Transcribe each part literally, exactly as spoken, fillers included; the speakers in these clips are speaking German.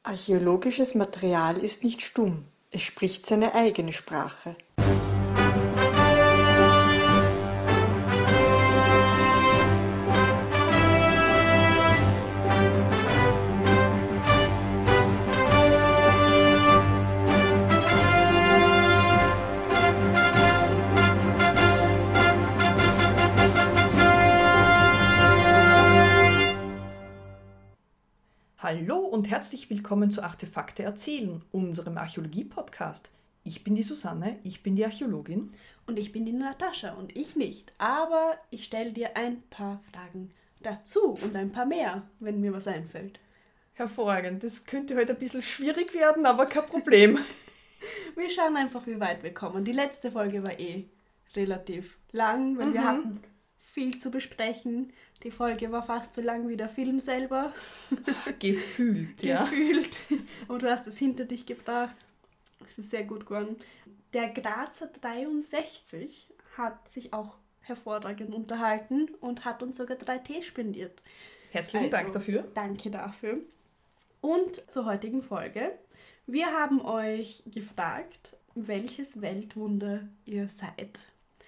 Archäologisches Material ist nicht stumm, es spricht seine eigene Sprache. Hallo und herzlich willkommen zu Artefakte erzählen, unserem Archäologie-Podcast. Ich bin die Susanne, ich bin die Archäologin. Und ich bin die Natascha und ich nicht. Aber ich stelle dir ein paar Fragen dazu und ein paar mehr, wenn mir was einfällt. Hervorragend, das könnte heute ein bisschen schwierig werden, aber kein Problem. Wir schauen einfach, wie weit wir kommen. Die letzte Folge war eh relativ lang, weil mhm. wir hatten viel zu besprechen. Die Folge war fast so lang wie der Film selber. Gefühlt, ja. Gefühlt. Und du hast es hinter dich gebracht. Es ist sehr gut geworden. Der Grazer dreiundsechzig hat sich auch hervorragend unterhalten und hat uns sogar drei Tee spendiert. Herzlichen also, Dank dafür. Danke dafür. Und zur heutigen Folge. Wir haben euch gefragt, welches Weltwunder ihr seid.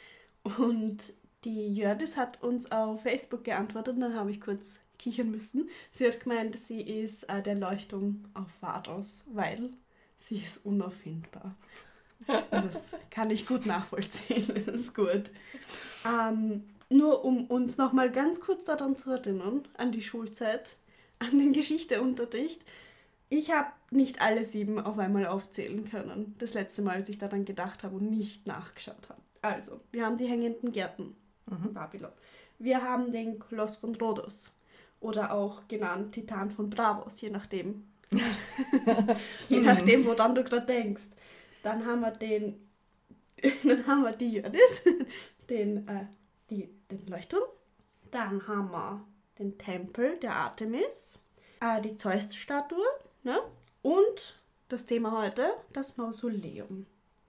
Und die Jördis hat uns auf Facebook geantwortet und dann habe ich kurz kichern müssen. Sie hat gemeint, sie ist äh, der Leuchtturm auf Vados, weil sie ist unauffindbar. Und das kann ich gut nachvollziehen, das ist gut. Ähm, nur um uns nochmal ganz kurz daran zu erinnern, an die Schulzeit, an den Geschichteunterricht. Ich habe nicht alle sieben auf einmal aufzählen können, das letzte Mal, als ich daran gedacht habe und nicht nachgeschaut habe. Also, wir haben die hängenden Gärten. Mhm. Babylon. Wir haben den Koloss von Rhodos oder auch genannt Titan von Bravos, je nachdem. je nachdem, woran du gerade denkst. Dann haben wir den, dann haben wir die Jördis, den, äh, die, den Leuchtturm. Dann haben wir den Tempel der Artemis, äh, die Zeus-Statue, ne? Und das Thema heute, das Mausoleum.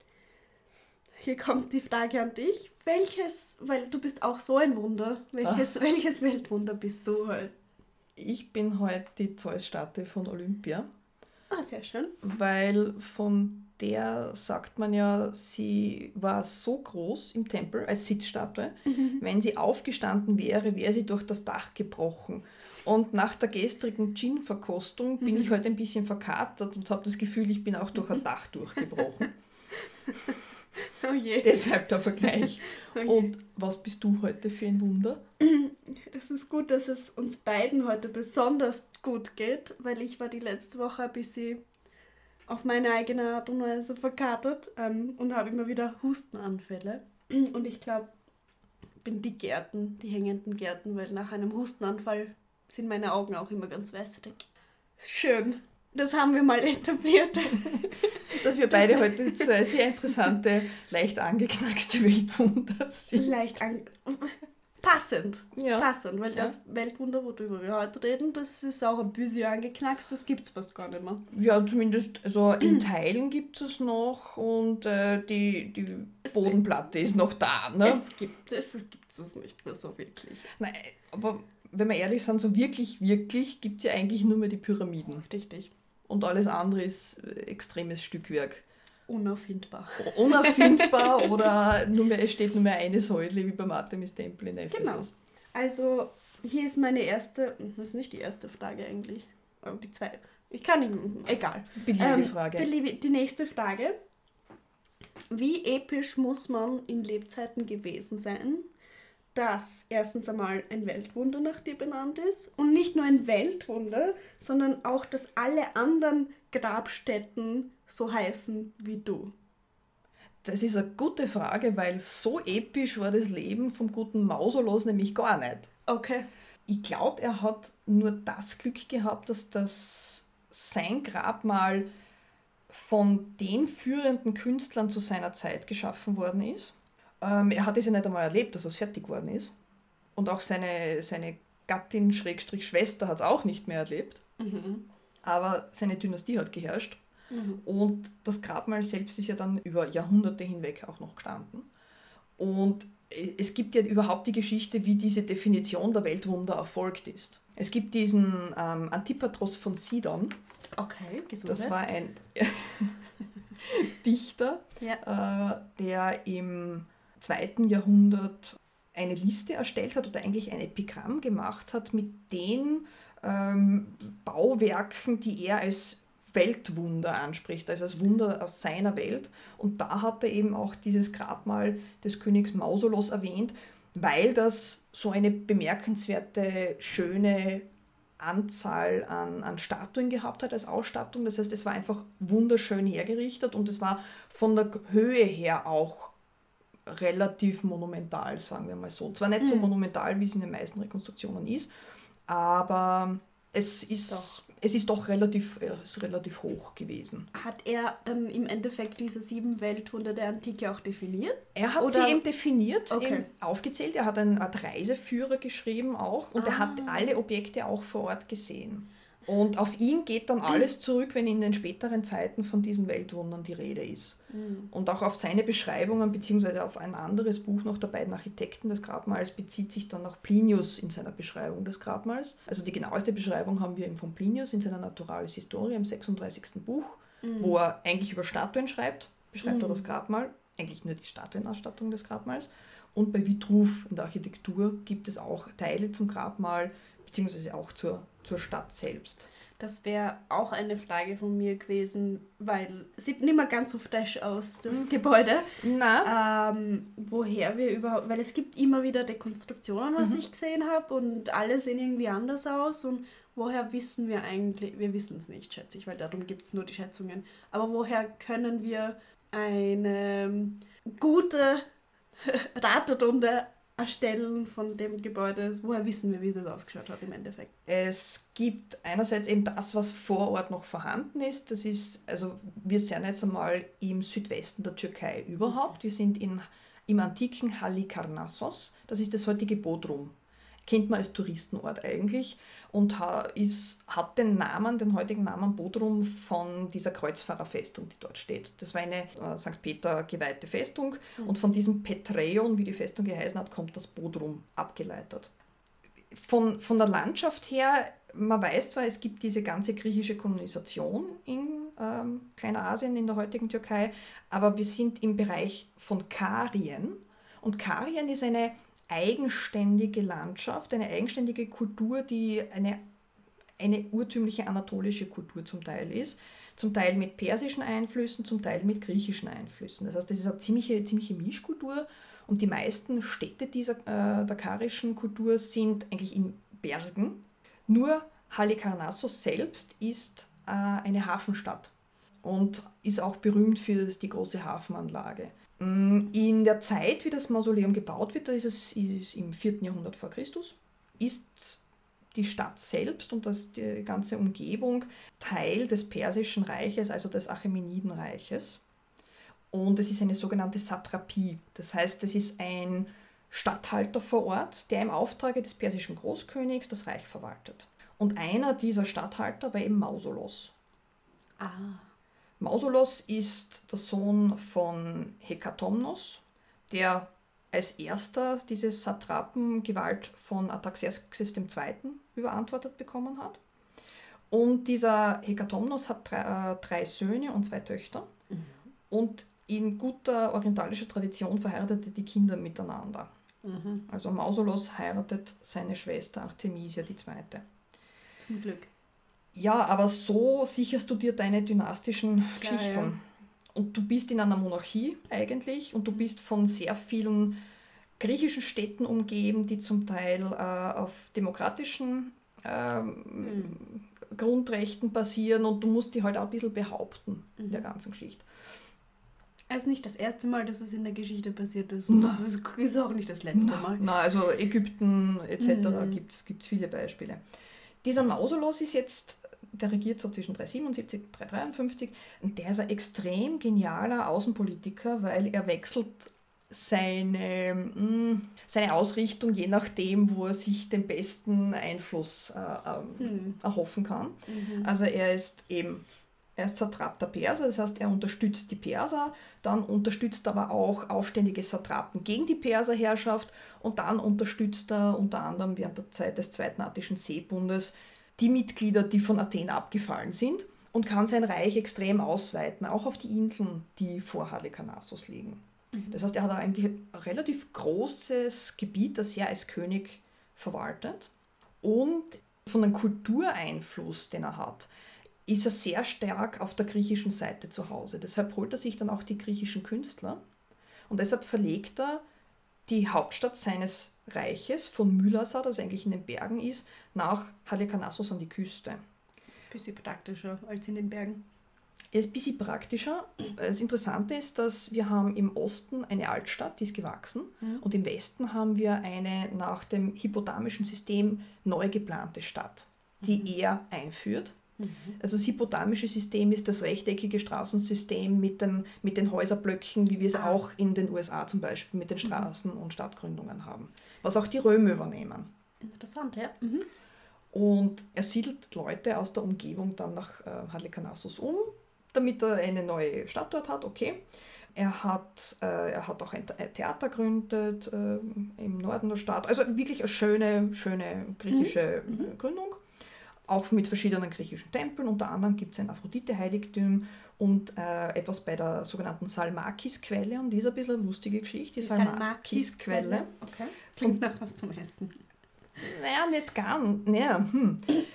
Hier kommt die Frage an dich. Welches, weil du bist auch so ein Wunder, welches, ah. welches Weltwunder bist du heute? Ich bin heute die Zeus-Statue von Olympia. Ah, sehr schön. Weil von der sagt man ja, sie war so groß im Tempel als Sitzstatue, mhm. wenn sie aufgestanden wäre, wäre sie durch das Dach gebrochen. Und nach der gestrigen Gin-Verkostung mhm. bin ich heute ein bisschen verkatert und habe das Gefühl, ich bin auch durch ein Dach durchgebrochen. Oh je. Deshalb der Vergleich. Oh und was bist du heute für ein Wunder? Das ist gut, dass es uns beiden heute besonders gut geht, weil ich war die letzte Woche ein bisschen auf meine eigene Art und Weise verkatert ähm, und habe immer wieder Hustenanfälle. Und ich glaube, bin die Gärten, die hängenden Gärten, weil nach einem Hustenanfall sind meine Augen auch immer ganz wässrig. Schön. Das haben wir mal etabliert. Dass wir beide das heute zwei sehr interessante, leicht angeknackste Weltwunder sind. Leicht an... Passend. Ja. Passend, weil ja. das Weltwunder, worüber wir heute reden, das ist auch ein bisschen angeknackst, das gibt es fast gar nicht mehr. Ja, zumindest also in Teilen gibt es noch und äh, die, die Bodenplatte ist noch da. Ne? Es gibt es, es gibt es nicht mehr so wirklich. Nein, aber wenn wir ehrlich sind, so wirklich, wirklich gibt es ja eigentlich nur mehr die Pyramiden. Richtig. Und alles andere ist extremes Stückwerk. Unauffindbar. Unauffindbar oder nur mehr, es steht nur mehr eine Säule wie beim Artemis-Tempel in Ephesus. Genau. Also hier ist meine erste, das ist nicht die erste Frage eigentlich, aber die zweite. Ich kann nicht, egal. Beliebige ähm, Frage. Beliebe, die nächste Frage. Wie episch muss man in Lebzeiten gewesen sein, dass erstens einmal ein Weltwunder nach dir benannt ist und nicht nur ein Weltwunder, sondern auch, dass alle anderen Grabstätten so heißen wie du? Das ist eine gute Frage, weil so episch war das Leben vom guten Mausolos nämlich gar nicht. Okay. Ich glaube, er hat nur das Glück gehabt, dass das sein Grabmal von den führenden Künstlern zu seiner Zeit geschaffen worden ist. Ähm, er hat es ja nicht einmal erlebt, dass es fertig geworden ist. Und auch seine, seine Gattin, Schrägstrich Schwester, hat es auch nicht mehr erlebt. Mhm. Aber seine Dynastie hat geherrscht. Mhm. Und das Grabmal selbst ist ja dann über Jahrhunderte hinweg auch noch gestanden. Und es gibt ja überhaupt die Geschichte, wie diese Definition der Weltwunder erfolgt ist. Es gibt diesen ähm, Antipatros von Sidon. Okay, Gesundheit. Das war ein Dichter, Ja. äh, der im zweiten Jahrhundert eine Liste erstellt hat oder eigentlich ein Epigramm gemacht hat mit den ähm, Bauwerken, die er als Weltwunder anspricht, also als Wunder aus seiner Welt. Und da hat er eben auch dieses Grabmal des Königs Mausolos erwähnt, weil das so eine bemerkenswerte, schöne Anzahl an, an Statuen gehabt hat als Ausstattung. Das heißt, es war einfach wunderschön hergerichtet und es war von der Höhe her auch relativ monumental, sagen wir mal so. Zwar nicht so Mhm. monumental, wie es in den meisten Rekonstruktionen ist, aber es ist Doch. es ist doch relativ, äh, ist relativ hoch gewesen. Hat er dann im Endeffekt diese sieben Weltwunder der Antike auch definiert? Er hat Oder- sie eben definiert, Okay. eben aufgezählt. Er hat eine Art Reiseführer geschrieben auch und er hat Ah. alle Objekte auch vor Ort gesehen. Und auf ihn geht dann alles zurück, wenn in den späteren Zeiten von diesen Weltwundern die Rede ist. Mhm. Und auch auf seine Beschreibungen, beziehungsweise auf ein anderes Buch noch der beiden Architekten des Grabmals, bezieht sich dann auch Plinius in seiner Beschreibung des Grabmals. Also die genaueste Beschreibung haben wir eben von Plinius in seiner Naturalis Historia im sechsunddreißigsten Buch, Mhm. wo er eigentlich über Statuen schreibt, beschreibt Mhm. er das Grabmal, eigentlich nur die Statuenausstattung des Grabmals. Und bei Vitruv in der Architektur gibt es auch Teile zum Grabmal, beziehungsweise auch zur, zur Stadt selbst. Das wäre auch eine Frage von mir gewesen, weil es sieht nicht mehr ganz so fresh aus, das Mhm. Gebäude. Na, Ähm, woher wir überhaupt, weil es gibt immer wieder Dekonstruktionen, was Mhm. ich gesehen habe, und alle sehen irgendwie anders aus, und woher wissen wir eigentlich, wir wissen es nicht, schätze ich, weil darum gibt es nur die Schätzungen, aber woher können wir eine ähm, gute Raterunde erstellen von dem Gebäude, woher wissen wir, wie das ausgeschaut hat im Endeffekt? es gibt einerseits eben das, was vor Ort noch vorhanden ist. Das ist, also wir sind jetzt einmal im Südwesten der Türkei überhaupt. Wir sind in, im antiken Halikarnassos. Das ist das heutige Bodrum. Kennt man als Touristenort eigentlich und ha, ist, hat den Namen, den heutigen Namen Bodrum von dieser Kreuzfahrerfestung, die dort steht. Das war eine äh, Sankt Peter geweihte Festung und von diesem Petreion, wie die Festung geheißen hat, kommt das Bodrum abgeleitet. Von, von der Landschaft her, man weiß zwar, es gibt diese ganze griechische Kolonisation in ähm, Kleinasien, in der heutigen Türkei, aber wir sind im Bereich von Karien und Karien ist eine eigenständige Landschaft, eine eigenständige Kultur, die eine, eine urtümliche anatolische Kultur zum Teil ist, zum Teil mit persischen Einflüssen, zum Teil mit griechischen Einflüssen. Das heißt, das ist eine ziemliche, ziemliche Mischkultur und die meisten Städte dieser, äh, der karischen Kultur sind eigentlich in Bergen. Nur Halikarnassos selbst ist äh, eine Hafenstadt und ist auch berühmt für die große Hafenanlage. In der Zeit, wie das Mausoleum gebaut wird, da ist es ist im vierten Jahrhundert vor Christus, ist die Stadt selbst und das, die ganze Umgebung Teil des Persischen Reiches, also des Achämenidenreiches. Und es ist eine sogenannte Satrapie. Das heißt, es ist ein Statthalter vor Ort, der im Auftrage des persischen Großkönigs das Reich verwaltet. Und einer dieser Statthalter war eben Mausolos. Ah. Mausolos ist der Sohn von Hekatomnos, der als erster diese Satrapengewalt von Artaxerxes der Zweite überantwortet bekommen hat. Und dieser Hekatomnos hat drei, äh, drei Söhne und zwei Töchter. Mhm. Und in guter orientalischer Tradition verheiratete die Kinder miteinander. Mhm. Also Mausolos heiratet seine Schwester Artemisia die Zweite. Zum Glück. Ja, aber so sicherst du dir deine dynastischen Ist klar, Geschichten. ja. Und du bist in einer Monarchie eigentlich und du bist von sehr vielen griechischen Städten umgeben, die zum Teil äh, auf demokratischen ähm, Mhm. Grundrechten basieren und du musst die halt auch ein bisschen behaupten in Mhm. der ganzen Geschichte. Also nicht das erste Mal, dass es in der Geschichte passiert ist. Nein. Das ist, ist auch nicht das letzte Mal. Na, also Ägypten et cetera Mhm. gibt es viele Beispiele. Dieser Mausolos ist jetzt, der regiert so zwischen dreihundertsiebenundsiebzig und dreihundertdreiundfünfzig und der ist ein extrem genialer Außenpolitiker, weil er wechselt seine, mh, seine Ausrichtung je nachdem, wo er sich den besten Einfluss äh, ähm, Mhm. erhoffen kann. Mhm. Also er ist eben, er ist Satrap der Perser, das heißt, er unterstützt die Perser, dann unterstützt aber auch aufständige Satrapen gegen die Perserherrschaft und dann unterstützt er unter anderem während der Zeit des Zweiten Attischen Seebundes die Mitglieder, die von Athen abgefallen sind. und kann sein Reich extrem ausweiten, auch auf die Inseln, die vor Halikarnassos liegen. Mhm. Das heißt, er hat eigentlich ein relativ großes Gebiet, das er als König verwaltet. Und von dem Kultureinfluss, den er hat, ist er sehr stark auf der griechischen Seite zu Hause. Deshalb holt er sich dann auch die griechischen Künstler und deshalb verlegt er die Hauptstadt seines Reiches von Mylasa, das eigentlich in den Bergen ist, nach Halikarnassos an die Küste. Bisschen praktischer als in den Bergen. Es ist ein bisschen praktischer. Das Interessante ist, dass wir haben im Osten eine Altstadt, die ist gewachsen, mhm. und im Westen haben wir eine nach dem hypotamischen System neu geplante Stadt, die mhm. er einführt. Mhm. Also das hypotamische System ist das rechteckige Straßensystem mit den, mit den Häuserblöcken, wie wir es ah. auch in den U S A zum Beispiel mit den Straßen- und Stadtgründungen haben, was auch die Römer übernehmen. Interessant, ja. Mhm. Und er siedelt Leute aus der Umgebung dann nach äh, Halikarnassos um, damit er eine neue Stadt dort hat, okay. Er hat, äh, er hat auch ein Theater gegründet äh, im Norden der Stadt. Also wirklich eine schöne, schöne griechische mhm. äh, Gründung. Auch mit verschiedenen griechischen Tempeln. Unter anderem gibt es ein Aphrodite-Heiligtum und äh, etwas bei der sogenannten Salmakis-Quelle. Und die ist ein bisschen eine lustige Geschichte. Die, die Salmakis-Quelle. Okay. Klingt nach was zum Essen. Naja, nicht ganz. Naja, hm.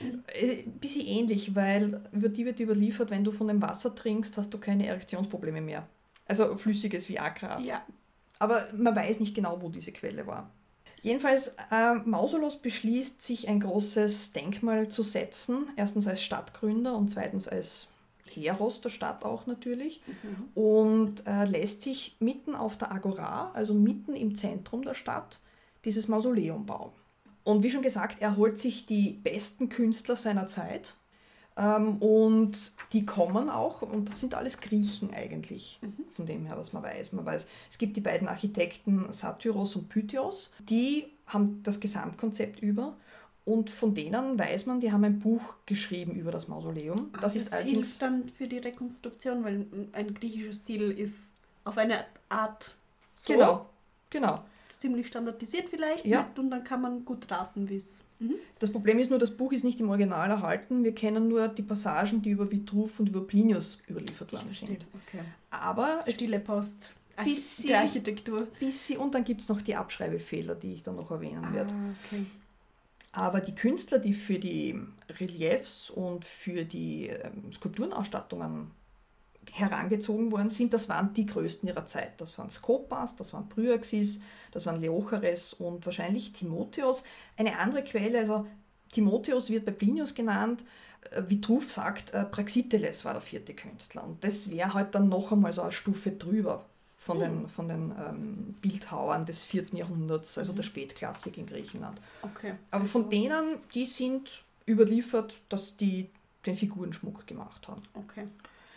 Ein bisschen ähnlich, weil über die wird überliefert, wenn du von dem Wasser trinkst, hast du keine Erektionsprobleme mehr. Also flüssiges Viagra. Ja. Aber man weiß nicht genau, wo diese Quelle war. Jedenfalls, äh, Mausolos beschließt, sich ein großes Denkmal zu setzen. Erstens als Stadtgründer und zweitens als Heros der Stadt auch natürlich. Mhm. Und äh, lässt sich mitten auf der Agora, also mitten im Zentrum der Stadt, dieses Mausoleum bauen. Und wie schon gesagt, er holt sich die besten Künstler seiner Zeit ähm, und die kommen auch, und das sind alles Griechen eigentlich, mhm. von dem her, was man weiß. Man weiß, es gibt die beiden Architekten Satyros und Pythios, die haben das Gesamtkonzept über und von denen weiß man, die haben ein Buch geschrieben über das Mausoleum. Ach, das ist das hilft dann für die Rekonstruktion, weil ein griechischer Stil ist auf eine Art so. Genau, genau. Ziemlich standardisiert vielleicht, ja. und dann kann man gut raten, wie es... Mhm. Das Problem ist nur, das Buch ist nicht im Original erhalten. Wir kennen nur die Passagen, die über Vitruv und über Plinius überliefert worden sind. Okay. Aber Stille Post bisschen, der Architektur. Bisschen, und dann gibt es noch die Abschreibefehler, die ich dann noch erwähnen ah, werde. Okay. Aber die Künstler, die für die Reliefs und für die ähm, Skulpturenausstattungen herangezogen worden sind, das waren die größten ihrer Zeit. Das waren Skopas, das waren Bryaxis, das waren Leochares und wahrscheinlich Timotheos. Eine andere Quelle, also Timotheos wird bei Plinius genannt, Vitruv sagt, äh, Praxiteles war der vierte Künstler. Und das wäre halt dann noch einmal so eine Stufe drüber von den, hm. von den ähm, Bildhauern des vierten Jahrhunderts, also mhm. der Spätklassik in Griechenland. Okay. Aber von denen, die sind überliefert, dass die den Figurenschmuck gemacht haben. Okay.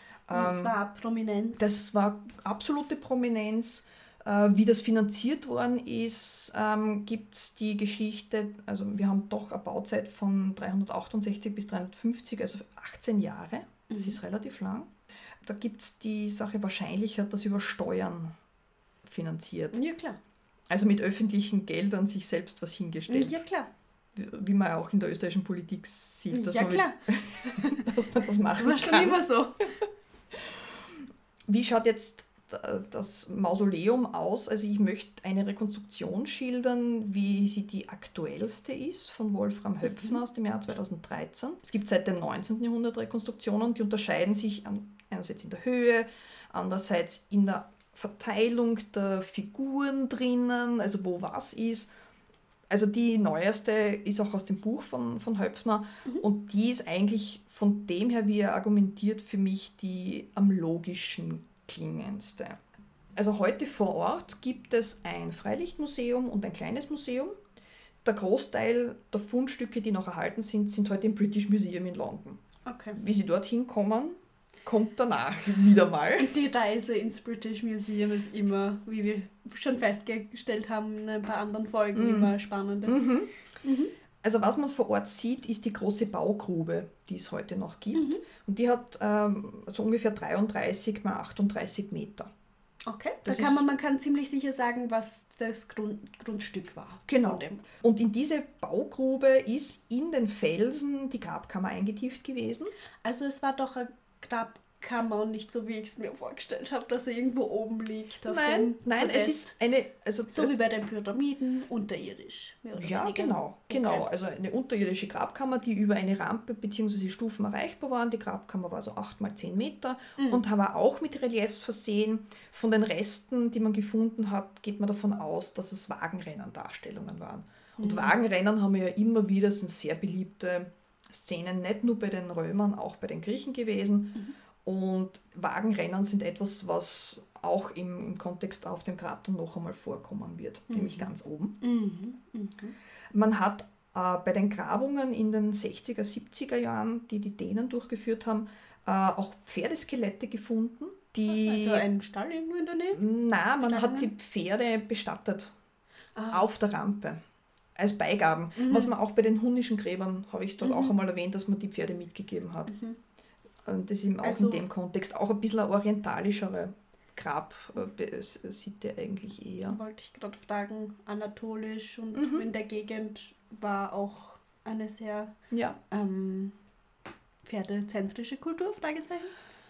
Das war Prominenz. Das war absolute Prominenz. Wie das finanziert worden ist, ähm, gibt es die Geschichte, also wir haben doch eine Bauzeit von dreihundertachtundsechzig bis dreihundertfünfzig, also achtzehn Jahre. Das mhm. ist relativ lang. Da gibt es die Sache, wahrscheinlich hat das über Steuern finanziert. Ja, klar. Also mit öffentlichen Geldern sich selbst was hingestellt. Ja, klar. Wie man auch in der österreichischen Politik sieht, dass, ja, man, klar. Mit, dass man das machen das war kann. schon immer so. Wie schaut jetzt das Mausoleum aus? Also ich möchte eine Rekonstruktion schildern, wie sie die aktuellste ist, von Wolfram Höpfner mhm. aus dem Jahr zweitausenddreizehn. Es gibt seit dem neunzehnten Jahrhundert Rekonstruktionen, die unterscheiden sich an, einerseits in der Höhe, andererseits in der Verteilung der Figuren drinnen, also wo was ist. Also die neueste ist auch aus dem Buch von, von Höpfner mhm. und die ist eigentlich von dem her, wie er argumentiert, für mich die am logischen klingendste. Also heute vor Ort gibt es ein Freilichtmuseum und ein kleines Museum. Der Großteil der Fundstücke, die noch erhalten sind, sind heute im British Museum in London. Okay. Wie sie dorthin kommen, kommt danach wieder mal. Die Reise ins British Museum ist immer, wie wir schon festgestellt haben in ein paar anderen Folgen, mm. immer spannender. Mhm. Mhm. Also was man vor Ort sieht, ist die große Baugrube, die es heute noch gibt. Mhm. Und die hat ähm, so ungefähr dreiunddreißig mal achtunddreißig Meter. Okay, da Das kann ist- man, man kann ziemlich sicher sagen, was das Grund, Grundstück war. Genau. Von dem. Und in diese Baugrube ist in den Felsen die Grabkammer eingetieft gewesen. Also es war doch eine Grabkammer und nicht so, wie ich es mir vorgestellt habe, dass er irgendwo oben liegt. Auf Nein, dem nein, es Podest. ist eine... Also So das, wie bei den Pyramiden, unterirdisch. Mehr oder ja, weniger. genau, genau. Okay. Also eine unterirdische Grabkammer, die über eine Rampe bzw. Stufen erreichbar waren. Die Grabkammer war so acht mal zehn Meter Mhm. und war auch mit Reliefs versehen. Von den Resten, die man gefunden hat, geht man davon aus, dass es Wagenrennen-Darstellungen waren. Und Mhm. Wagenrennen haben wir ja immer wieder, sind sehr beliebte Szenen, nicht nur bei den Römern, auch bei den Griechen gewesen. Mhm. Und Wagenrennen sind etwas, was auch im, im Kontext auf dem Grab dann noch einmal vorkommen wird, Mhm. nämlich ganz oben. Mhm. Mhm. Man hat äh, bei den Grabungen in den sechziger, siebziger Jahren, die die Dänen durchgeführt haben, äh, auch Pferdeskelette gefunden, die... Also ein Stall irgendwo in der Nähe? Nein, man hat die Stallungen? Pferde bestattet Ah. auf der Rampe als Beigaben. Mhm. Was man auch bei den hunnischen Gräbern, habe ich es dort Mhm. auch einmal erwähnt, dass man die Pferde mitgegeben hat. Mhm. Und das ist auch Also- in dem Kontext auch ein bisschen eine orientalischere Grabsitte eigentlich eher. Wollte ich gerade fragen, anatolisch und Mhm. in der Gegend war auch eine sehr Ja. ähm, pferdezentrische Kultur, Fragezeichen?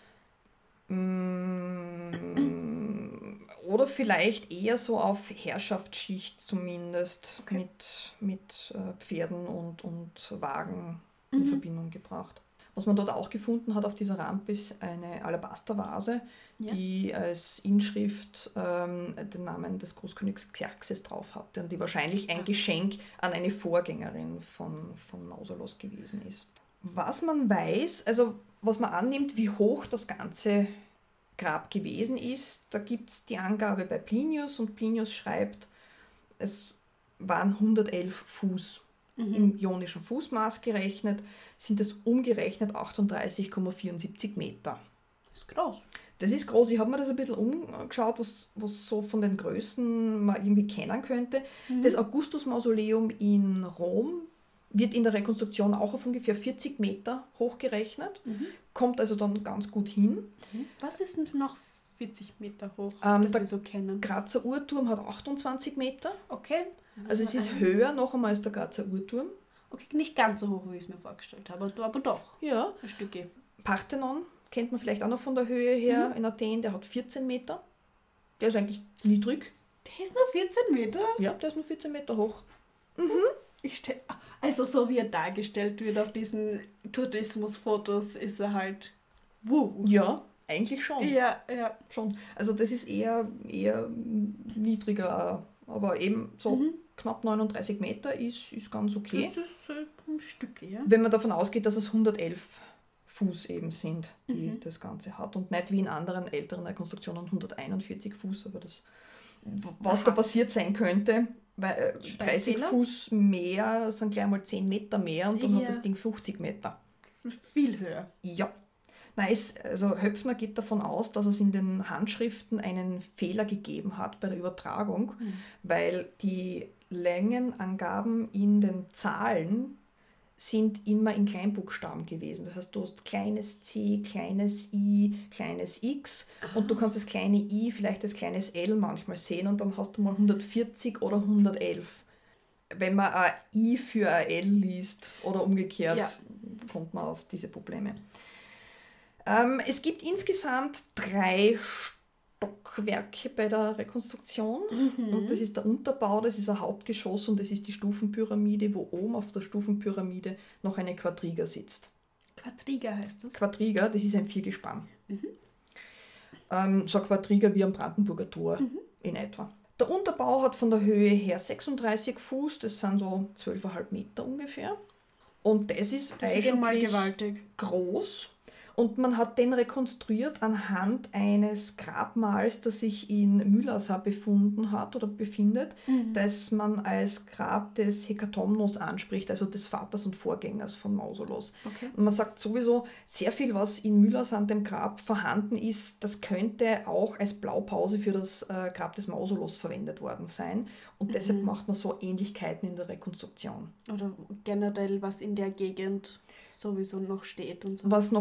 Mm, Oder vielleicht eher so auf Herrschaftsschicht zumindest Okay. mit, mit äh, Pferden und, und Wagen in Mhm. Verbindung gebracht. Was man dort auch gefunden hat auf dieser Rampe ist eine Alabastervase, Ja. die als Inschrift ähm, den Namen des Großkönigs Xerxes drauf hatte und die wahrscheinlich ein Ah. Geschenk an eine Vorgängerin von, von Mausolos gewesen ist. Was man weiß, also was man annimmt, wie hoch das ganze Grab gewesen ist, da gibt es die Angabe bei Plinius und Plinius schreibt, es waren hundertelf Fuß. Mhm. Im ionischen Fußmaß gerechnet sind es umgerechnet achtunddreißig Komma vierundsiebzig Meter. Das ist groß. Das ist groß. Ich habe mir das ein bisschen umgeschaut, was, was so von den Größen man irgendwie kennen könnte. Mhm. Das Augustus-Mausoleum in Rom wird in der Rekonstruktion auch auf ungefähr vierzig Meter hochgerechnet, Mhm. kommt also dann ganz gut hin. Was ist denn noch vierzig Meter hoch, Ähm, das der- wir so kennen? Grazer Uhrturm hat achtundzwanzig Meter, Okay. also es ist höher noch einmal als der Grazer Uhrturm. Okay, nicht ganz so hoch, wie ich es mir vorgestellt habe, aber aber doch Ja. ein Stückchen. Parthenon kennt man vielleicht auch noch von der Höhe her in Athen, der hat vierzehn Meter. Der ist eigentlich niedrig. Der ist nur vierzehn Meter? Ja, der ist nur vierzehn Meter hoch. Ich stell, also so wie er dargestellt wird auf diesen Tourismusfotos, ist er halt... Wow. Ja, eigentlich schon. Ja, ja. schon. Also das ist eher, eher niedriger, aber eben so Mhm. knapp neununddreißig Meter ist, ist ganz okay. Das ist äh, ein Stück, ja. Wenn man davon ausgeht, dass es hundertelf Fuß eben sind, die Mhm. das Ganze hat und nicht wie in anderen älteren Rekonstruktionen hunderteinundvierzig Fuß, aber das, w- was Aha. da passiert sein könnte, weil äh, dreißig Steilzähler? Fuß mehr sind gleich mal zehn Meter mehr und dann Ja. hat das Ding fünfzig Meter. Das ist viel höher. Ja. Nein, es, also Höpfner geht davon aus, dass es in den Handschriften einen Fehler gegeben hat bei der Übertragung, Mhm. weil die Längenangaben in den Zahlen sind immer in Kleinbuchstaben gewesen. Das heißt, du hast kleines c, kleines i, kleines x und du kannst das kleine i vielleicht als kleines l manchmal sehen und dann hast du mal hundertvierzig oder hundertelf. Wenn man ein i für ein l liest oder umgekehrt, Ja. kommt man auf diese Probleme. Ähm, es gibt insgesamt drei Stockwerke bei der Rekonstruktion. Mhm. Und das ist der Unterbau, das ist ein Hauptgeschoss und das ist die Stufenpyramide, wo oben auf der Stufenpyramide noch eine Quadriga sitzt. Quadriga heißt das. Quadriga, das ist ein Viergespann. Mhm. Ähm, so ein Quadriga wie am Brandenburger Tor Mhm. in etwa. Der Unterbau hat von der Höhe her sechsunddreißig Fuß, das sind so zwölf Komma fünf Meter ungefähr. Und das ist Das eigentlich ist schon mal gewaltig. groß. Und man hat den rekonstruiert anhand eines Grabmals, das sich in Mylasa befunden hat oder befindet, Mhm. das man als Grab des Hekatomnos anspricht, also des Vaters und Vorgängers von Mausolos. Okay. Und man sagt sowieso, sehr viel, was in Mylasa an dem Grab vorhanden ist, das könnte auch als Blaupause für das äh, Grab des Mausolos verwendet worden sein. Und deshalb Mhm. macht man so Ähnlichkeiten in der Rekonstruktion. Oder generell, was in der Gegend sowieso noch steht und so. Was noch steht,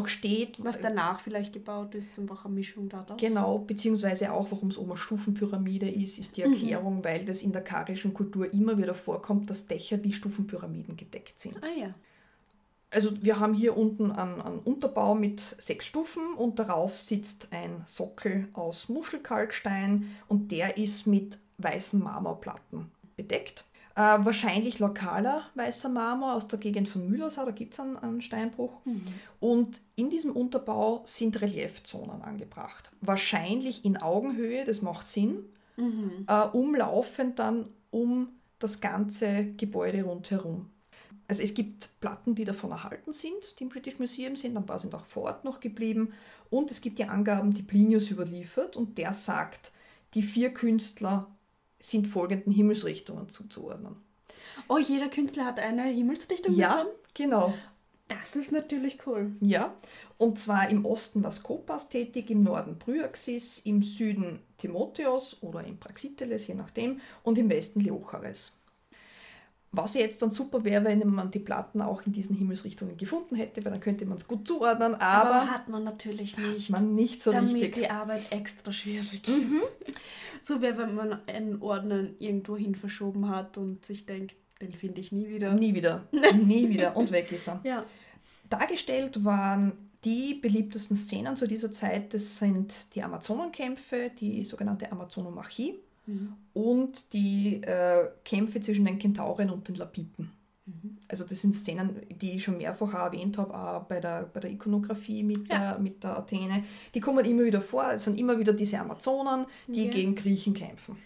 geht. Was danach vielleicht gebaut ist und welche Mischung da das. Genau, beziehungsweise auch, warum es oben eine Stufenpyramide ist, ist die Erklärung, mhm. weil das in der karischen Kultur immer wieder vorkommt, dass Dächer wie Stufenpyramiden gedeckt sind. Ah ja. Also wir haben hier unten einen, einen Unterbau mit sechs Stufen und darauf sitzt ein Sockel aus Muschelkalkstein und der ist mit weißen Marmorplatten bedeckt. Äh, wahrscheinlich lokaler weißer Marmor aus der Gegend von Mühlersau, da gibt es einen, einen Steinbruch. Mhm. Und in diesem Unterbau sind Reliefzonen angebracht. Wahrscheinlich in Augenhöhe, das macht Sinn, mhm. äh, umlaufend dann um das ganze Gebäude rundherum. Also es gibt Platten, die davon erhalten sind, die im British Museum sind, ein paar sind auch vor Ort noch geblieben. Und es gibt die Angaben, die Plinius überliefert und der sagt, die vier Künstler sind folgenden Himmelsrichtungen zuzuordnen. Oh, jeder Künstler hat eine Himmelsrichtung ja, bekommen? Ja, genau. Das ist natürlich cool. Ja, und zwar im Osten war Skopas tätig, im Norden Bryaxis, im Süden Timotheos oder im Praxiteles, je nachdem, und im Westen Leochares. Was jetzt dann super wäre, wenn man die Platten auch in diesen Himmelsrichtungen gefunden hätte, weil dann könnte man es gut zuordnen, aber, aber hat man natürlich nicht. Hat man nicht so damit richtig. Die Arbeit extra schwierig mhm. ist. So wäre, wenn man einen Ordner irgendwo hin verschoben hat und sich denkt, den finde ich nie wieder. Nie wieder, nie wieder und weg ist er. Ja. Dargestellt waren die beliebtesten Szenen zu dieser Zeit, das sind die Amazonenkämpfe, die sogenannte Amazonomachie. Mhm. Und die äh, Kämpfe zwischen den Kentauren und den Lapiten. Mhm. Also das sind Szenen, die ich schon mehrfach auch erwähnt habe, auch bei der, bei der Ikonografie mit, ja. der, mit der Athene. Die kommen immer wieder vor, es sind immer wieder diese Amazonen, die ja. gegen Griechen kämpfen.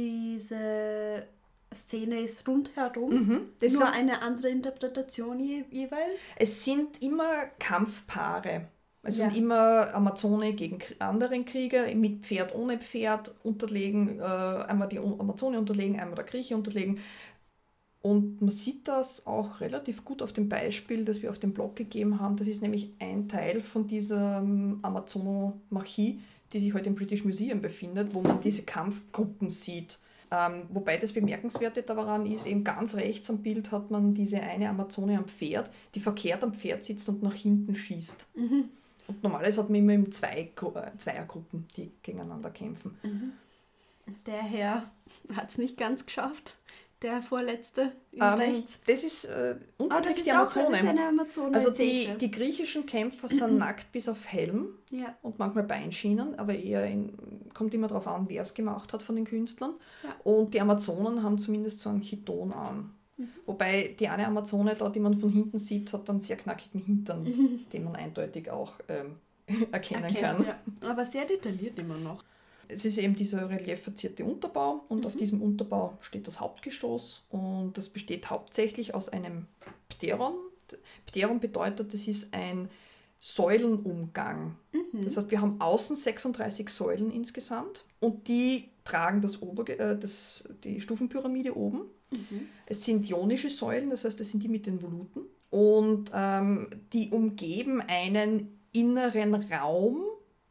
Diese Szene ist rundherum, mhm. das nur sind, eine andere Interpretation je, jeweils? Es sind immer Kampfpaare. Es ja. sind immer Amazone gegen anderen Krieger, mit Pferd, ohne Pferd unterlegen, äh, einmal die Amazone unterlegen, einmal der Grieche unterlegen. Und man sieht das auch relativ gut auf dem Beispiel, das wir auf dem Blog gegeben haben. Das ist nämlich ein Teil von dieser Amazonomachie, die sich heute im British Museum befindet, wo man diese Kampfgruppen sieht. Ähm, wobei das Bemerkenswerte daran ist, eben ganz rechts am Bild hat man diese eine Amazone am Pferd, die verkehrt am Pferd sitzt und nach hinten schießt. Mhm. Und normalerweise hat man immer im Zwei- Zweiergruppen, die gegeneinander kämpfen. Mhm. Der Herr hat es nicht ganz geschafft. Der vorletzte ähm, rechts. Das ist, äh, oh, das ist die Amazone. Auch, das ist eine Amazone. Also die, die griechischen Kämpfer sind nackt bis auf Helm ja. und manchmal Beinschienen, aber eher in, kommt immer darauf an, wer es gemacht hat von den Künstlern. Ja. Und die Amazonen haben zumindest so einen Chiton an. Mhm. Wobei die eine Amazone da, die man von hinten sieht, hat einen sehr knackigen Hintern, mhm. den man eindeutig auch ähm, erkennen Erkennen, kann. Ja. Aber sehr detailliert immer noch. Es ist eben dieser reliefverzierte Unterbau und mhm. auf diesem Unterbau steht das Hauptgeschoss und das besteht hauptsächlich aus einem Pteron. Pteron bedeutet, das ist ein Säulenumgang. Mhm. Das heißt, wir haben außen sechsunddreißig Säulen insgesamt und die tragen das Oberge- äh, das, die Stufenpyramide oben. Mhm. Es sind ionische Säulen, das heißt, das sind die mit den Voluten und ähm, die umgeben einen inneren Raum,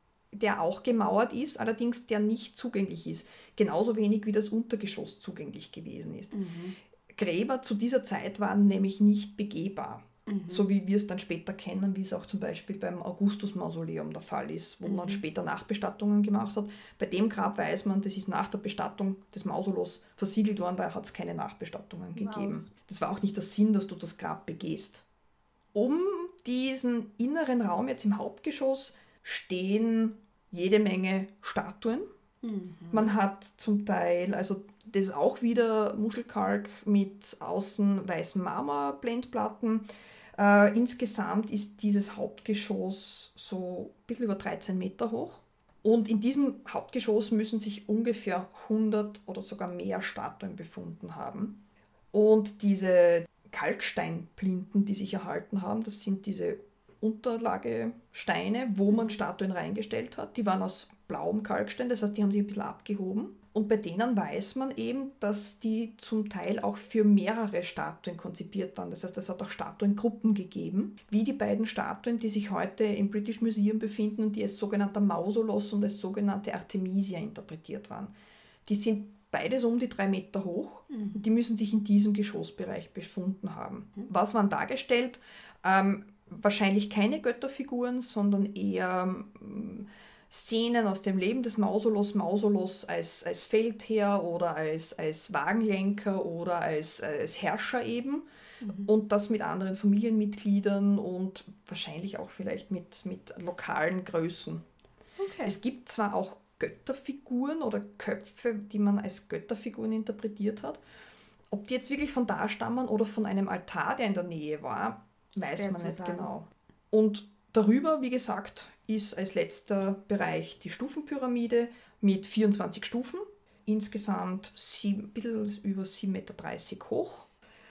der auch gemauert ist, allerdings der nicht zugänglich ist. Genauso wenig wie das Untergeschoss zugänglich gewesen ist. Mhm. Gräber zu dieser Zeit waren nämlich nicht begehbar. Mhm. So wie wir es dann später kennen, wie es auch zum Beispiel beim Augustus-Mausoleum der Fall ist, wo mhm. man später Nachbestattungen gemacht hat. Bei dem Grab weiß man, das ist nach der Bestattung des Mausoleums versiegelt worden, da hat es keine Nachbestattungen gegeben. Wow. Das war auch nicht der Sinn, dass du das Grab begehst. Um diesen inneren Raum jetzt im Hauptgeschoss stehen jede Menge Statuen. Mhm. Man hat zum Teil, also das ist auch wieder Muschelkalk mit außen weißen Marmorblendplatten. Äh, insgesamt ist dieses Hauptgeschoss so ein bisschen über dreizehn Meter hoch. Und in diesem Hauptgeschoss müssen sich ungefähr hundert oder sogar mehr Statuen befunden haben. Und diese Kalksteinplinten, die sich erhalten haben, das sind diese Unterlagesteine, wo man Statuen reingestellt hat. Die waren aus blauem Kalkstein, das heißt, die haben sich ein bisschen abgehoben. Und bei denen weiß man eben, dass die zum Teil auch für mehrere Statuen konzipiert waren. Das heißt, es hat auch Statuengruppen gegeben, wie die beiden Statuen, die sich heute im British Museum befinden und die als sogenannter Mausolos und als sogenannte Artemisia interpretiert waren. Die sind beides um die drei Meter hoch. Mhm. Die müssen sich in diesem Geschossbereich befunden haben. Mhm. Was waren dargestellt? Ähm, wahrscheinlich keine Götterfiguren, sondern eher ähm, Szenen aus dem Leben des Mausolos, Mausolos als, als Feldherr oder als, als Wagenlenker oder als, als Herrscher eben. Mhm. Und das mit anderen Familienmitgliedern und wahrscheinlich auch vielleicht mit, mit lokalen Größen. Okay. Es gibt zwar auch Götterfiguren oder Köpfe, die man als Götterfiguren interpretiert hat. Ob die jetzt wirklich von da stammen oder von einem Altar, der in der Nähe war, weiß Schwer man zu nicht sagen. genau. Und darüber, wie gesagt, ist als letzter Bereich die Stufenpyramide mit vierundzwanzig Stufen, insgesamt sieben, ein bisschen über sieben Meter dreißig hoch.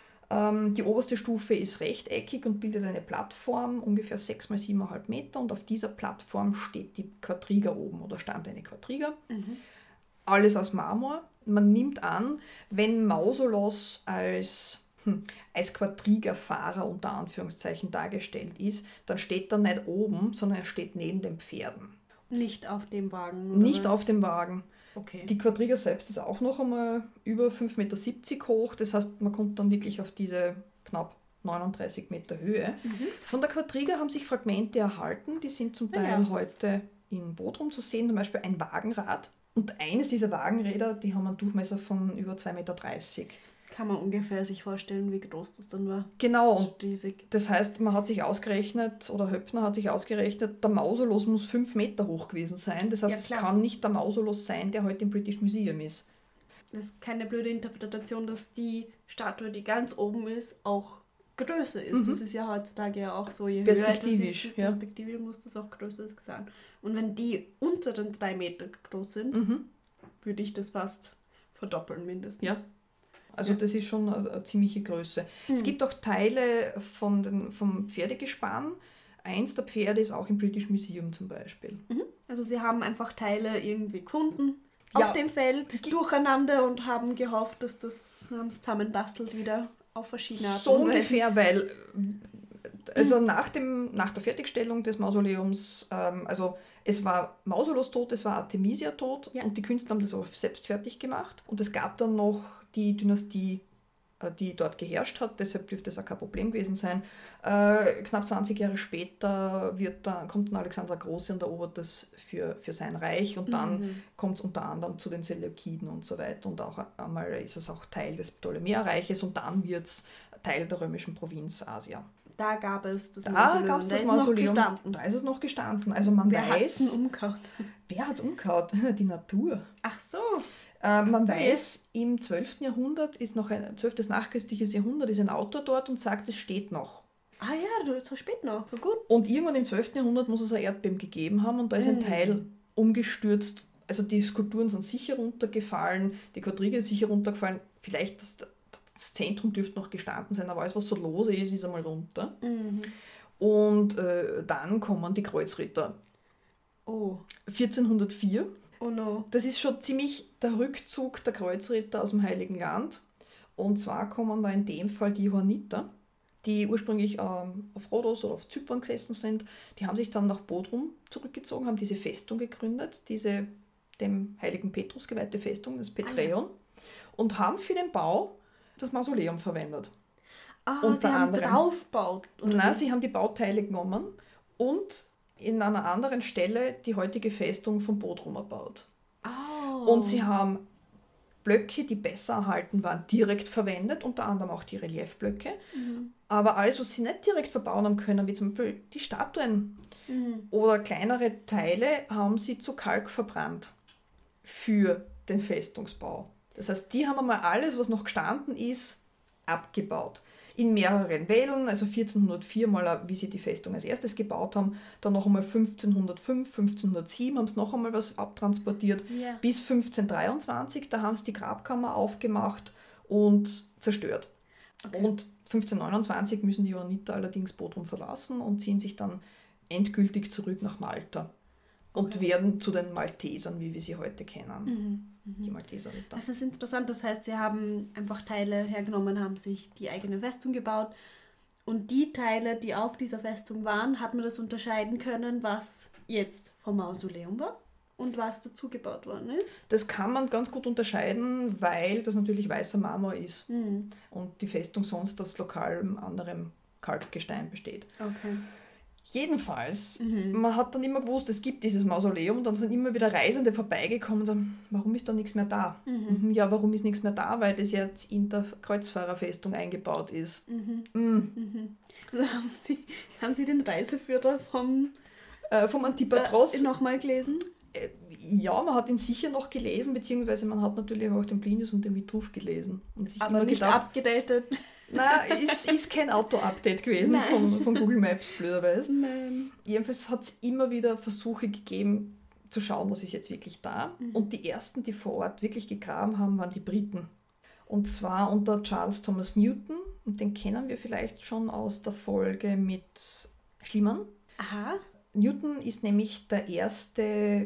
Ähm, die oberste Stufe ist rechteckig und bildet eine Plattform, ungefähr sechs mal sieben Komma fünf Meter, und auf dieser Plattform steht die Quadriga oben oder stand eine Quadriga. Mhm. Alles aus Marmor. Man nimmt an, wenn Mausolos als, hm, als Quadriga-Fahrer unter Anführungszeichen dargestellt ist, dann steht er nicht oben, sondern er steht neben den Pferden. Nicht auf dem Wagen? Oder Nicht was? auf dem Wagen. Okay. Die Quadriga selbst ist auch noch einmal über fünf Meter siebzig hoch. Das heißt, man kommt dann wirklich auf diese knapp neununddreißig Meter Höhe. Mhm. Von der Quadriga haben sich Fragmente erhalten. Die sind zum Teil Ah, ja. heute in Bodrum zu sehen. Zum Beispiel ein Wagenrad. Und eines dieser Wagenräder, die haben einen Durchmesser von über zwei Meter dreißig. Kann man ungefähr sich vorstellen, wie groß das dann war. Genau. Das Und ist riesig. das heißt, man hat sich ausgerechnet, oder Höppner hat sich ausgerechnet, der Mausolos muss fünf Meter hoch gewesen sein. Das heißt, Ja, es klar. kann nicht der Mausolos sein, der heute im British Museum ist. Das ist keine blöde Interpretation, dass die Statue, die ganz oben ist, auch größer ist. Mhm. Das ist ja heutzutage ja auch so, je höher Perspektivisch, das ist, ja. perspektivisch muss das auch größer sein. Und wenn die unter den drei Meter groß sind, Mhm. würde ich das fast verdoppeln mindestens. Ja. Also Ja. das ist schon eine, eine ziemliche Größe. Es Mhm. gibt auch Teile von den, vom Pferdegespann. Eins der Pferde ist auch im British Museum zum Beispiel. Mhm. Also sie haben einfach Teile irgendwie gefunden Ja. auf dem Feld Ge- durcheinander und haben gehofft, dass das haben es zusammenbastelt wieder auf verschiedene Arten So und Weisen. ungefähr, weil also nach, dem, nach der Fertigstellung des Mausoleums, ähm, also es war Mausolos tot, es war Artemisia tot, Ja. und die Künstler haben das auch selbst fertig gemacht. Und es gab dann noch die Dynastie, äh, die dort geherrscht hat, deshalb dürfte es auch kein Problem gewesen sein. Äh, knapp zwanzig Jahre später wird dann, kommt dann Alexander der Große und erobert das für, für sein Reich, und dann Mhm. kommt es unter anderem zu den Seleukiden und so weiter, und auch einmal ist es auch Teil des Ptolemäerreiches, und dann wird es Teil der römischen Provinz Asia. Da gab es das Da Mausoleum. gab es Da das ist noch Mausoleum, gestanden. da ist es noch gestanden. Also man Wer hat es denn weiß, umgehauen? wer hat es umgehauen? Die Natur. Ach so. Äh, man Okay. weiß, im zwölften Jahrhundert ist noch ein zwölftes nachchristliches Jahrhundert, ist ein Autor dort und sagt, es steht noch. Ah ja, du so spät noch. Voll gut. Und irgendwann im zwölften Jahrhundert muss es ein Erdbeben gegeben haben, und da ist ein Mhm. Teil umgestürzt. Also die Skulpturen sind sicher runtergefallen, die Quadriga ist sicher runtergefallen. Vielleicht das, das Zentrum dürfte noch gestanden sein, aber alles, was so lose ist, ist einmal runter. Mhm. Und äh, dann kommen die Kreuzritter. Oh. vierzehnhundertvier. Oh no. Das ist schon ziemlich der Rückzug der Kreuzritter aus dem Heiligen Land. Und zwar kommen da in dem Fall die Johanniter, die ursprünglich ähm, auf Rhodos oder auf Zypern gesessen sind. Die haben sich dann nach Bodrum zurückgezogen, haben diese Festung gegründet, diese dem heiligen Petrus geweihte Festung, das Peträon, und haben für den Bau das Mausoleum verwendet. Ah, Unter sie haben anderem. draufgebaut. oder Nein, wie? sie haben die Bauteile genommen und in einer anderen Stelle die heutige Festung von Bodrum erbaut. Oh. Und sie haben Blöcke, die besser erhalten waren, direkt verwendet, unter anderem auch die Reliefblöcke. Mhm. Aber alles, was sie nicht direkt verbauen haben können, wie zum Beispiel die Statuen Mhm. oder kleinere Teile, haben sie zu Kalk verbrannt für den Festungsbau. Das heißt, die haben einmal alles, was noch gestanden ist, abgebaut. In mehreren Wellen, also vierzehnhundertvier mal, wie sie die Festung als erstes gebaut haben, dann noch einmal fünfzehnhundertfünf, fünfzehnhundertsieben haben sie noch einmal was abtransportiert, Ja. bis fünfzehnhundertdreiundzwanzig, da haben sie die Grabkammer aufgemacht und zerstört. Okay. Und fünfzehnhundertneunundzwanzig müssen die Johanniter allerdings Bodrum verlassen und ziehen sich dann endgültig zurück nach Malta und Okay. werden zu den Maltesern, wie wir sie heute kennen, Mhm. die Malteserritter. Das ist interessant. Das heißt, sie haben einfach Teile hergenommen, haben sich die eigene Festung gebaut. Und die Teile, die auf dieser Festung waren, hat man das unterscheiden können, was jetzt vom Mausoleum war und was dazu gebaut worden ist. Das kann man ganz gut unterscheiden, weil das natürlich weißer Marmor ist Mhm. und die Festung sonst aus lokalem anderem Kalkgestein besteht. Okay. Jedenfalls, Mhm. man hat dann immer gewusst, es gibt dieses Mausoleum, dann sind immer wieder Reisende vorbeigekommen und sagen, warum ist da nichts mehr da? Mhm. Mhm, ja, warum ist nichts mehr da? Weil das jetzt in der Kreuzfahrerfestung eingebaut ist. Mhm. Mhm. Mhm. Also haben Sie, haben Sie den Reiseführer vom Äh, vom Antipatros. äh, nochmal gelesen? Äh, ja, man hat ihn sicher noch gelesen, beziehungsweise man hat natürlich auch den Plinius und den Vitruv gelesen. Und sich Aber immer nicht gedacht, abgedatet. nein, es ist kein Auto-Update gewesen Nein. von, von Google Maps, blöderweise. Nein. Jedenfalls hat es immer wieder Versuche gegeben, zu schauen, was ist jetzt wirklich da. Mhm. Und die ersten, die vor Ort wirklich gegraben haben, waren die Briten. Und zwar unter Charles Thomas Newton. Und den kennen wir vielleicht schon aus der Folge mit Schliemann. Aha. Newton ist nämlich der erste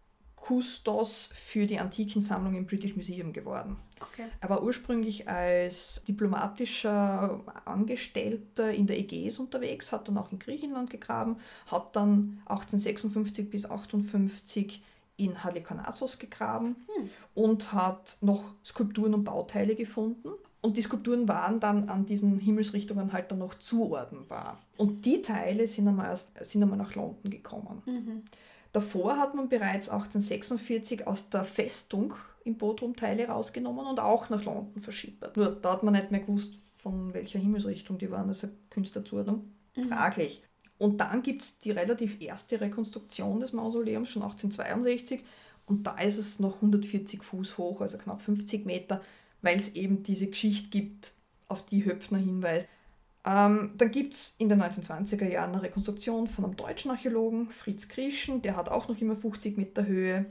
Kustos für die Antikensammlung im British Museum geworden. Okay. Er war ursprünglich als diplomatischer Angestellter in der Ägäis unterwegs, hat dann auch in Griechenland gegraben, hat dann achtzehnhundertsechsundfünfzig bis achtundfünfzig in Halikarnassos gegraben Hm. und hat noch Skulpturen und Bauteile gefunden. Und die Skulpturen waren dann an diesen Himmelsrichtungen halt dann noch zuordnenbar. Und die Teile sind einmal, aus, sind einmal nach London gekommen. Mhm. Davor hat man bereits achtzehnhundertsechsundvierzig aus der Festung in Bodrum Teile rausgenommen und auch nach London verschippert. Nur da hat man nicht mehr gewusst, von welcher Himmelsrichtung die waren, also Künstlerzuordnung. Mhm. Fraglich. Und dann gibt es die relativ erste Rekonstruktion des Mausoleums, schon achtzehnhundertzweiundsechzig. Und da ist es noch hundertvierzig Fuß hoch, also knapp fünfzig Meter, weil es eben diese Geschichte gibt, auf die Höpfner hinweist. Ähm, dann gibt es in den neunzehnhundertzwanziger Jahren eine Rekonstruktion von einem deutschen Archäologen, Fritz Krieschen, der hat auch noch immer fünfzig Meter Höhe.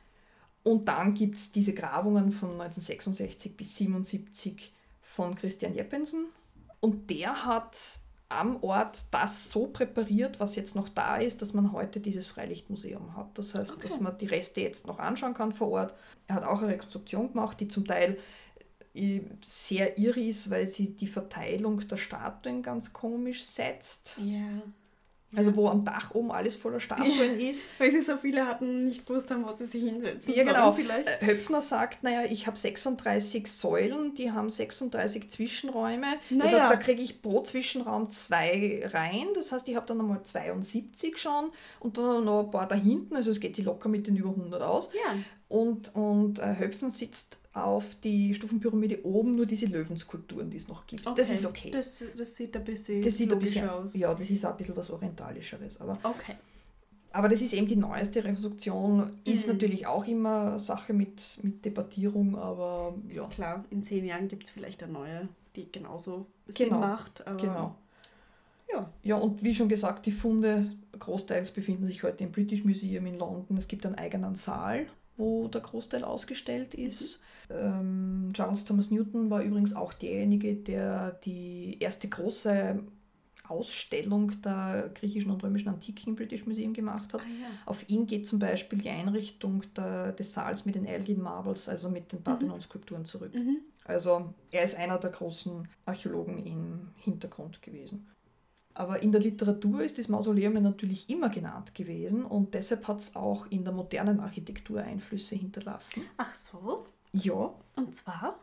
Und dann gibt es diese Grabungen von neunzehnhundertsechsundsechzig bis siebenundsiebzig von Christian Jeppensen. Und der hat am Ort das so präpariert, was jetzt noch da ist, dass man heute dieses Freilichtmuseum hat. Das heißt, Okay. dass man die Reste jetzt noch anschauen kann vor Ort. Er hat auch eine Rekonstruktion gemacht, die zum Teil äh, sehr irre ist, weil sie die Verteilung der Statuen ganz komisch setzt. Ja. Also wo am Dach oben alles voller Statuen ist. Weil sie so viele hatten und nicht gewusst haben, wo sie sich hinsetzen Ja, sollen genau. vielleicht. Äh, Höpfner sagt, naja, ich habe sechsunddreißig Säulen, die haben sechsunddreißig Zwischenräume. Das Naja. heißt, da kriege ich pro Zwischenraum zwei rein. Das heißt, ich habe dann einmal zweiundsiebzig schon und dann noch ein paar da hinten. Also es geht sich locker mit den über hundert aus. Ja. Und, und äh, Höpfner sitzt auf die Stufenpyramide oben nur diese Löwenskulpturen, die es noch gibt. Das ist okay. Das, das sieht ein bisschen Das sieht ein logischer bisschen, aus. ja, das ist auch ein bisschen was Orientalischeres. Aber, Okay. aber das ist eben die neueste Rekonstruktion. Ist Mhm. natürlich auch immer Sache mit, mit Debattierung, aber ja. Ist klar, in zehn Jahren gibt es vielleicht eine neue, die genauso Sinn Genau. macht. Aber Genau. Ja. Ja, und wie schon gesagt, die Funde großteils befinden sich heute im British Museum in London. Es gibt einen eigenen Saal, wo der Großteil ausgestellt ist. Ähm, Charles Thomas Newton war übrigens auch derjenige, der die erste große Ausstellung der griechischen und römischen Antike im British Museum gemacht hat. Ah, ja. Auf ihn geht zum Beispiel die Einrichtung der, des Saals mit den Elgin Marbles, also mit den Parthenon-Skulpturen zurück. Mhm. Also er ist einer der großen Archäologen im Hintergrund gewesen. Aber in der Literatur ist das Mausoleum ja natürlich immer genannt gewesen und deshalb hat es auch in der modernen Architektur Einflüsse hinterlassen. Ach so. Ja, Und zwar?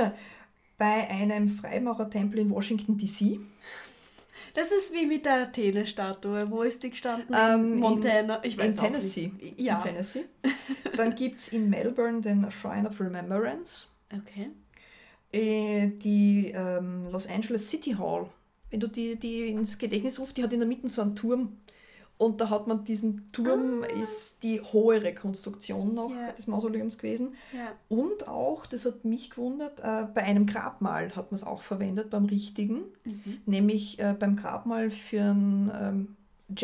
bei einem Freimaurertempel in Washington D C. Das ist wie mit der Athene-Statue. Wo ist die gestanden? Ähm, in Montana? Ich weiß in auch Tennessee. nicht. Ja. In Tennessee. Dann gibt es in Melbourne den Shrine of Remembrance. Okay. Äh, Die ähm, Los Angeles City Hall, wenn du die, die ins Gedächtnis rufst, die hat in der Mitte so einen Turm. Und da hat man diesen Turm, Ah. ist die hohe Rekonstruktion noch Ja. des Mausoleums gewesen. Ja. Und auch, das hat mich gewundert, äh, bei einem Grabmal hat man es auch verwendet, beim richtigen. Mhm. Nämlich äh, beim Grabmal für einen ähm,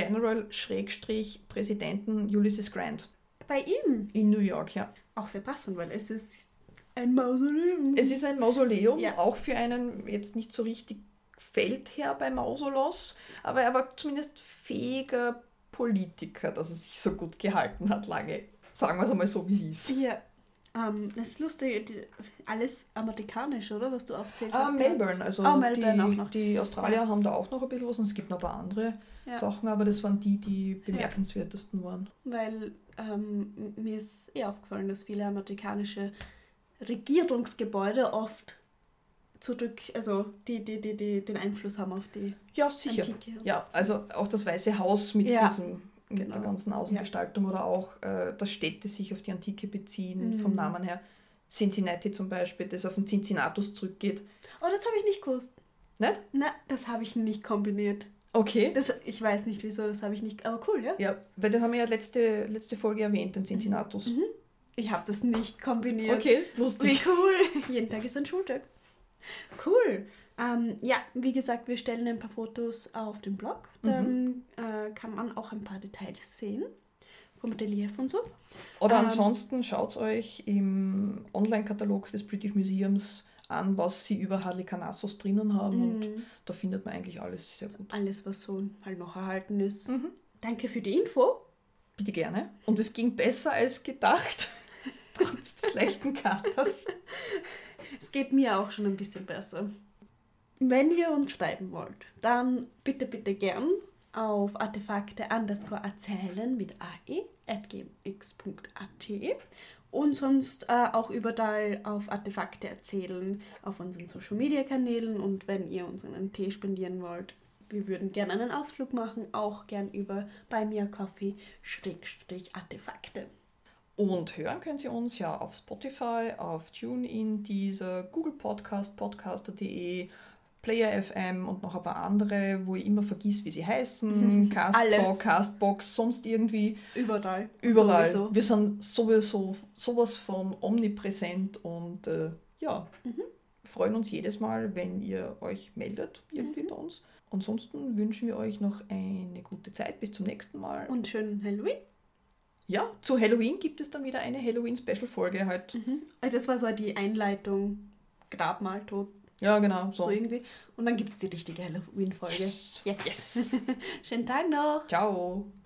General-Präsidenten Ulysses Grant Bei ihm. in New York, ja. Auch sehr passend, weil es ist ein Mausoleum. Es ist ein Mausoleum, Ja. auch für einen jetzt nicht so richtig Feldherr bei Mausolos, aber er war zumindest fähiger Politiker, dass er sich so gut gehalten hat lange. Sagen wir es einmal so, wie es ist. Ja. Ähm, das ist lustig, die, alles amerikanisch, oder? Was du aufzählt Ah, hast. Melbourne, also Oh, Melbourne die, auch noch. die Australier haben da auch noch ein bisschen was und es gibt noch ein paar andere Ja. Sachen, aber das waren die, die bemerkenswertesten waren. Weil ähm, mir ist eh aufgefallen, dass viele amerikanische Regierungsgebäude oft zurück, also die, die, die, die den Einfluss haben auf die Ja, sicher. Antike. und Ja, so. also auch das Weiße Haus mit, Ja, diesem, mit genau. der ganzen Außengestaltung oder auch, äh, dass Städte sich auf die Antike beziehen, Mhm. vom Namen her. Cincinnati zum Beispiel, das auf den Cincinnatus zurückgeht. Oh, das habe ich nicht gewusst. Nicht? Na, das habe ich nicht kombiniert. Okay. Das, ich weiß nicht wieso, das habe ich nicht, aber cool, ja? Ja, weil den haben wir ja letzte, letzte Folge erwähnt, den Cincinnatus. Mhm. Ich habe das nicht kombiniert. Okay, Wie lustig. cool. Jeden Tag ist ein Schultag. Cool. Ähm, ja, wie gesagt, wir stellen ein paar Fotos auf den Blog. Dann äh, kann man auch ein paar Details sehen vom Relief und so. Oder Ähm, ansonsten schaut euch im Online-Katalog des British Museums an, was sie über Halikarnassos drinnen haben. Und Mhm. da findet man eigentlich alles sehr gut. Alles, was so halt noch erhalten ist. Mhm. Danke für die Info. Bitte gerne. Und es ging besser als gedacht, trotz des leichten Katers. Es geht mir auch schon ein bisschen besser. Wenn ihr uns schreiben wollt, dann bitte, bitte gern auf artefakte underscore erzählen mit ae at gmx punkt at und sonst äh, auch überall auf Artefakte erzählen auf unseren Social Media Kanälen, und wenn ihr uns einen Tee spendieren wollt, wir würden gerne einen Ausflug machen, auch gern über Buy Me a Coffee Schrägstrich Artefakte. Und hören könnt ihr uns ja auf Spotify, auf TuneIn, Deezer, Google Podcast, podcaster punkt de, Player F M und noch ein paar andere, wo ich immer vergiss, wie sie heißen. Cast Alle. Talk, Castbox, sonst irgendwie. Überall. Überall. Sowieso. Wir sind sowieso sowas von omnipräsent und äh, ja, Mhm. freuen uns jedes Mal, wenn ihr euch meldet irgendwie Mhm. bei uns. Ansonsten wünschen wir euch noch eine gute Zeit. Bis zum nächsten Mal. Und schönen Halloween. Ja, zu Halloween gibt es dann wieder eine Halloween-Special-Folge halt. Mhm. Also das war so die Einleitung, Grabmal, Tod, Ja, genau. so So. irgendwie. Und dann gibt es die richtige Halloween-Folge. Yes. Yes. Yes. Schönen Tag noch. Ciao.